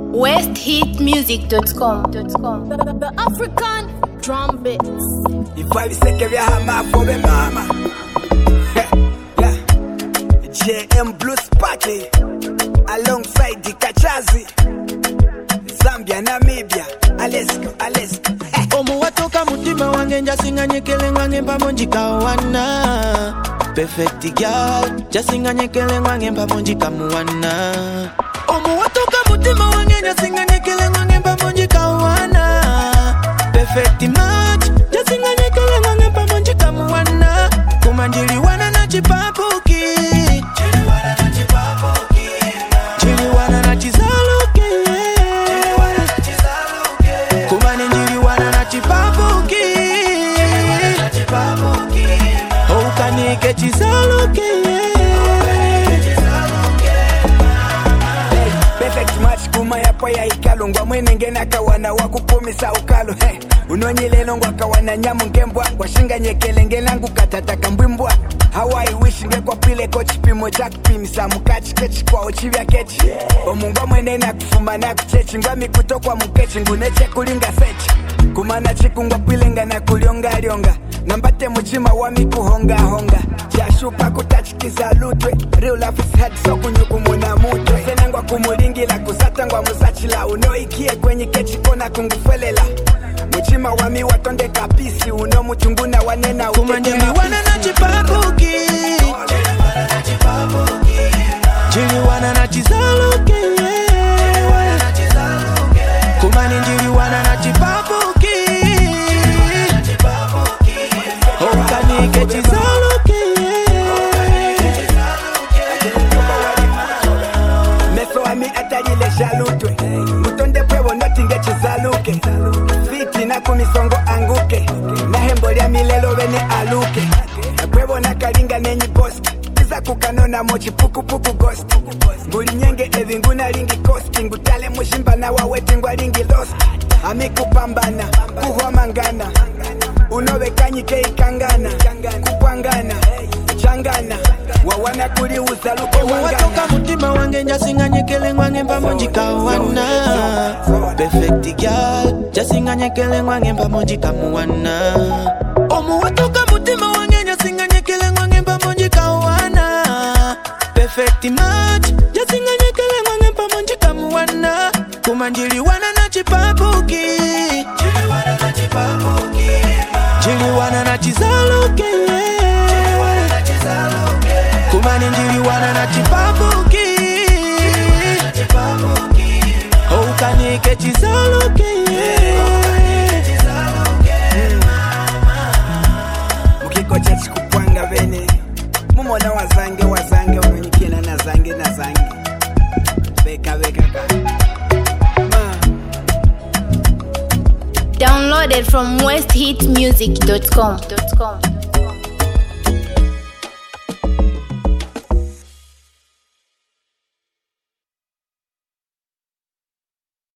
westhitmusic.com. The African drum beats. If I say que viaja for the mama. JM Blues Party alongside the Kachazi, Zambia, Namibia, Alesko. Omu watoka mutima wange njasinga nyekele wange pamoja kawana. Perfect girl, njasinga nyekele wange pamoja kamuwana. Omu watoka mutima wange njasinga nyekele wange pamoja kawana. Perfect match, njasinga nyekele wange pamoja kamuwana. Kumanjili wana na chipapuki. Perfect match kuma yapo ya ikalo ngwa mwene ngena kawana wakupumisa ukalo unonyilelo ngwa kawana nyamu ngembwa washinga nyekele ngelangu katataka mbwimbwa Hawaii wish ngekwa pile coach pimo jack pimisa mukachi kechi kwa ochivya kechi omungwa mwene na kufuma na kuchechi ngwa mikutokwa mukechi nguneche kulinga sechi kumana chikungwa pile na kulionga nambate muchima wa mikuhonga jashupa kutachikiza lutwe real life is hard so kunyukumuna mutwe senangwa kumulingila kusatangwa musachila unoikie kwenye kechi kona kungufelela muchima wa mi watonde kapisi uno muchunguna wanena kumanjili wana na chipapuki jili wana na chizaluke kumanjili wana na chipapuki okanike chizaluke meso wa mi atajile shalutwe mutonde pwevo notinge chizaluke fiti na kumisongo anguke na hembo lya milelo vene aluke pwevo na kalinga nenyi post iza kukanona mochi puku ghost nguli nyenge evinguna lingi kosti ngutale mushimba na waweti ngwa lingi lost amikupambana kuhwamangana unobe kanyike ikangana kupangana changana wawana kuli usaluke wangana watoka mutima wange njasinga nyekele wange pamoja kawana. Perfect girl, njasinga nyekele wange pamoja kamuwana. Omu watoka mutima wange njasinga nyekele wange pamoja kawana. Perfect match, njasinga nyekele wange pamoja kamuwana. Kumanjili wana na chipapuki. Jili wana na chizaluke. Kumani njili wana na chipapuki. Oukanike chizaluke. mukiko chechi kupwanga vene mumona wazange umenyikina na zange beka ka Downloaded from westhitmusic.com.